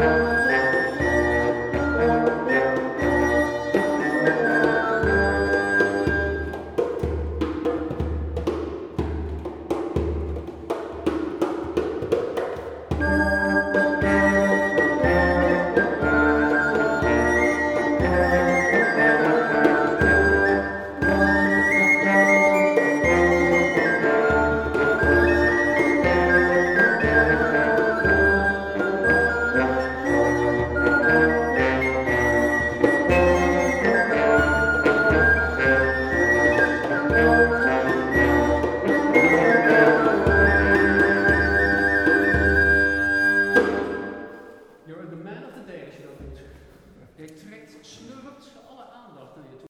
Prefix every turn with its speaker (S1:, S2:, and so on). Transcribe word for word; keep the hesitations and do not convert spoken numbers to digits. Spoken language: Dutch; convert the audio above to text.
S1: You're the man of the day als je dat doet. Je trekt, slurpt alle aandacht naar je toe.